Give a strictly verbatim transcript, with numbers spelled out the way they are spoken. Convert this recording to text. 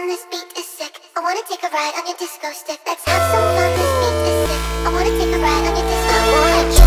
fun, this beat is sick. I wanna take a ride on your disco stick. Let's have some fun, this beat is sick. I wanna take a ride on your disco stick.